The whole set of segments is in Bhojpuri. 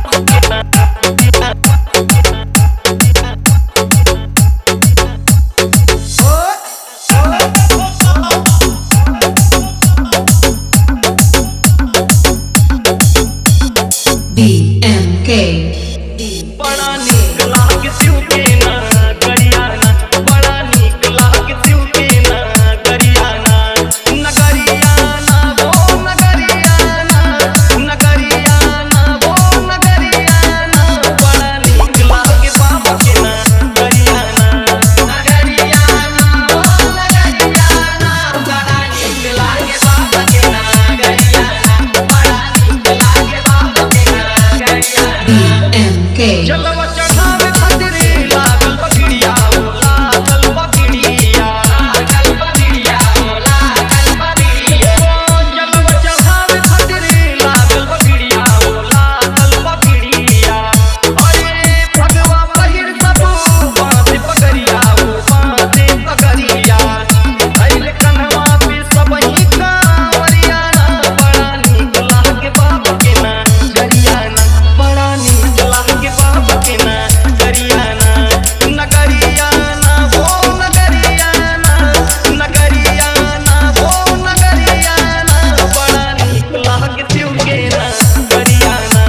BMK बड़ा नीक लाग शिव के ना गरियाना, बड़ा नीक लाग शिव के ना गरियाना, नगरियाना वो नगरियाना, नगरियाना वो नगरियाना, बड़ा नीक लाग बाबा के ना गरियाना, नगरियाना वो नगरियाना, बड़ा नीक लाग बाबा के ना गरियाना, बड़ा नीक लाग बाबा के ना गरियाना। BMK जलवा चढ़ावे खातिर लागल बगिड़िया हो, लागल बगिड़िया, लागल बगिड़िया हो, लागल बगिड़िया। जलवा चढ़ावे खातिर लागल बगिड़िया हो, लागल बगिड़िया। अरे भगवा पहिर सब बांधे पगड़िया हो, बांधे पगड़िया। अइले कन्हवा पे सबही कांवरियाना, बड़ा नीक लागे बाबा के ना गरियाना, बड़ा नीक लागे बाबा के ना गरियाना, नगरियाना वो नगरियाना, नगरियाना वो नगरियाना, बड़ा नीक लागे शिव के ना गरियाना,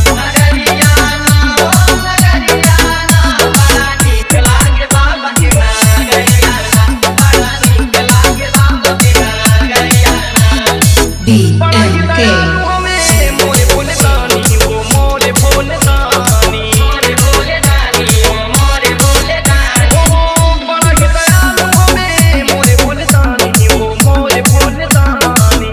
नगरियाना वो नगरियाना, बड़ा नीक लागे बाबा के ना गरियाना, बड़ा नीक लागे बाबा के ना गरियाना। बड़ा ही BMK दयालु हमें मोरे भोले दानी, वो मोरे भोले दानी, मोरे भोले दानी, वो मोरे भोले दानी। ओ बड़ा ही दयालु हमें मोरे भोले दानी, वो मोरे भोले दानी।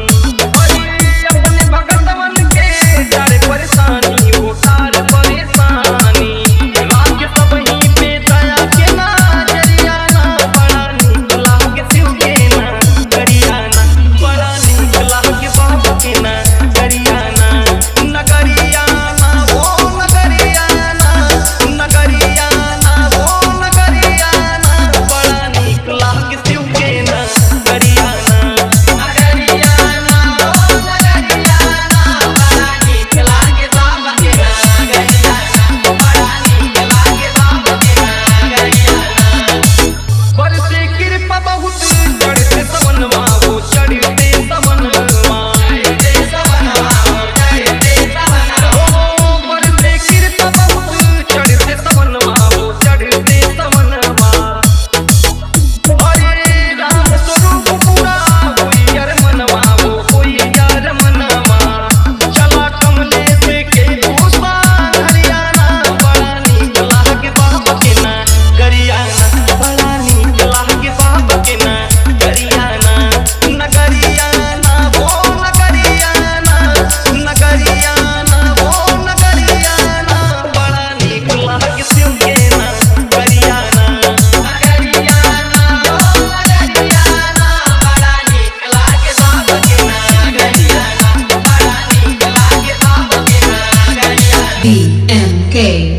वही अपने भगतवन के टारे परेशानी, वो टारे परेशानी। लागे सबही पे दया के नजरियाना, बड़ा नीक लागे शिव के ना गरियाना, बड़ा नीक लागे बाबा के ना गरियाना, नगरियाना वो नगरियाना, नगरियाना वो नगरियाना, बड़ा नीक लागे शिव के ना गरियाना, नगरियाना वो नगरियाना, बड़ा नीक लागे बाबा के ना गरियाना, बड़ा नीक लागे बाबा के ना गरियाना। बरसे कृपा बहुत चढ़ते सवनवा वो, चढ़ते सवनवा, चढ़ते सवनवा वो, चढ़ते सवनवा। ओ बरसे कृपा बहुत चढ़ते सवनवा वो, चढ़ते सवनवा। हरे राम स्वरूप पूरा होई यार मनवा वो, होई यार मनवा। चला कमलेश के भूषा हरियाणा, बड़ा नीक लागे बाबा के ना गरियाना, बड़ा नीक लागे बाबा के ना गरियाना, नगरियाना वो नगरियाना, नगरियाना वो नगरियाना, बड़ा नीक लागे शिव के ना गरियाना, नगरियाना वो नगरियाना, बड़ा नीक लागे बाबा के ना गरियाना, बड़ा नीक लागे बाबा के ना गरियाना। BMK